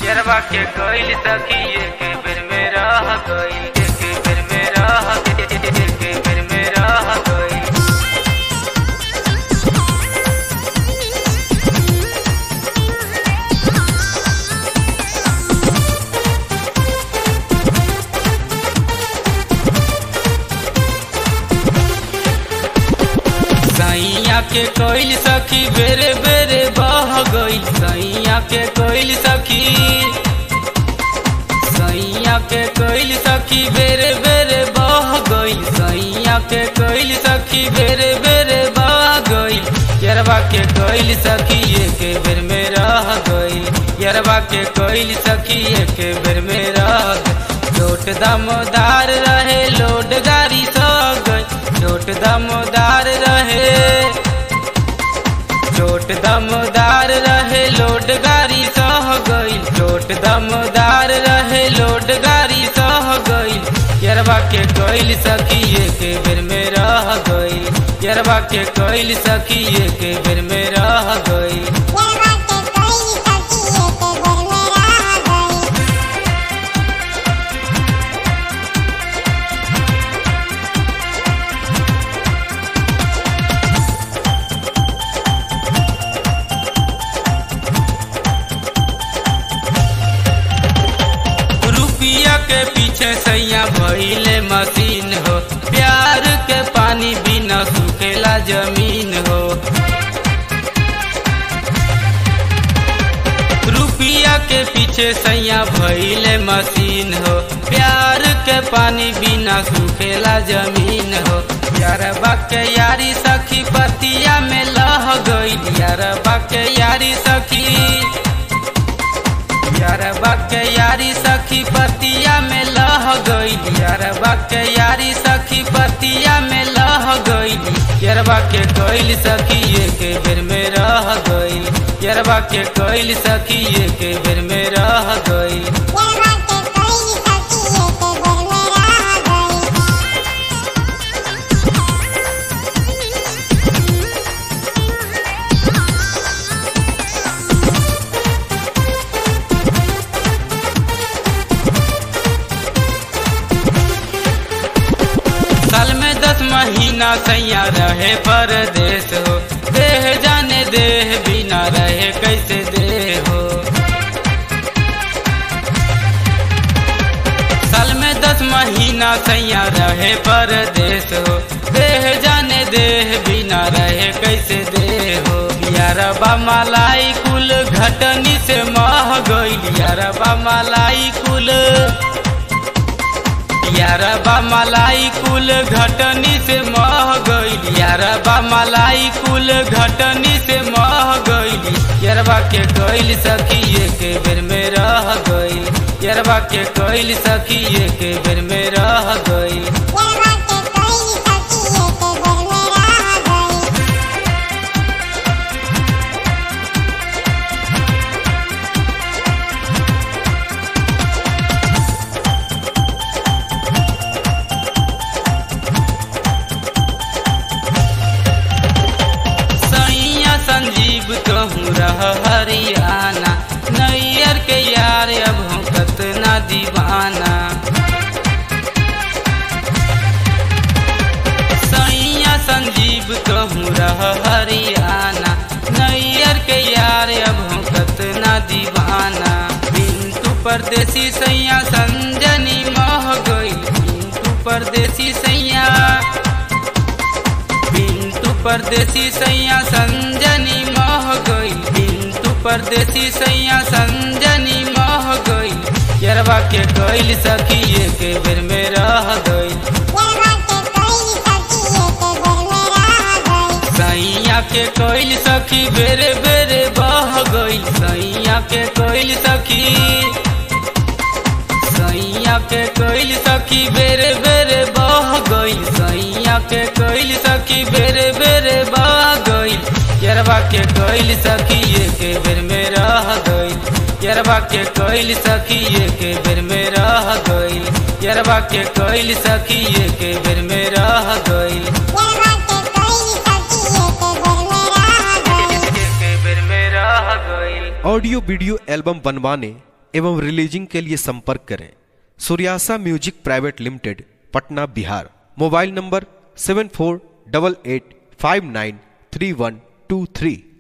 यरवा के कोइल सखी एक बेर में रह गइल, एक बेर में रह गइल, एक बेर में रह गइल। सैया के कोइल सखी बेरे बेरे बह गइल, सैया के कोइल सखी, सैया के कोइल सखी बेरे बेरे बह गइल, सैया के कोइल सखी बेरे बेरे बह गइल। यरवा के कोइल सखी एक बेर में रह गइल, यरवा के कोइल सखी एक बेर में रह गइल। लोट दमदार रहे लोड गाड़ी सो गई, लोट दमदार रहे, लोट दमदार रहे लोड गाड़ी सह गई, लोट दमदार रहे लोड गाड़ी सह गई। यरवा के कोइल सखी एक बेर में रह गई, यरवा के कोइल सखी एक बेर में रह गई। के पीछे सैया भइले मशीन हो, प्यार के पानी बिना सूखेला जमीन हो। रुपया के पीछे सैया भइले मशीन हो, प्यार के पानी बिना सूखेला जमीन हो। यारबा के यारी सखी पतिया में लह गई, यारबा के यारी सखी, यारबा के यारी सखी पतिया में लह गई, यारबा के यारी सखी पतिया में लह गई। यरबा के कोइल सखी एक बेर में रह गई, यरबा के कोइल सखी एक बेर में रह गई। साल में 10 महीना सैया रहे परदेश हो, देह जाने देह बिना रहे कैसे देह हो। साल में 10 महीना सैया रहे परदेश हो, देह जाने देह बिना रहे कैसे देह हो। यारबा मलाई कुल घटनी से मह गई, यारबा मलाई कुल, यारबा मलाई कुल घटनी से मह गई, यारबा मलाई कुल घटनी से मह गई। यरबा के कोइल सखी एक बेर में रह गई, यरबा के कोइल सखी एक बेर में रह गई। संजीव कहूँ रह हरियाणा, नैयर के यार अब हम कतना दीवाना। सैया संजीव कहूँ रह हरियाणा, नैयर के यार अब हम कतना दीवाना। बिंटू परदेसी सैया संजनी मह गई, बिंटू परदेसी सैया, परदेसी सैया संजनी मह गई, बिंटू परदेसी सैया संजनी मह गई। यरवा के कोइल सखी एक बेर में रह गई, सैया के कोइल सखी बेरे बेरे बह गई, सैया के कोइल सखी, सैया के कोइल सखी बेरे बेरे बह गई, सैया के कोइल सखी बेरे बेरे बह गई। यरवा के कोइल सखी एक बेर में रह गई, यरवा के कोइल सखी एक बेर में रह गई, यरवा के कोइल सखी एक बेर में रह गई। ऑडियो वीडियो एल्बम बनवाने एवं रिलीजिंग के लिए संपर्क करें। सूर्यासा music private limited, Patna, Bihar. Mobile number 7488593123।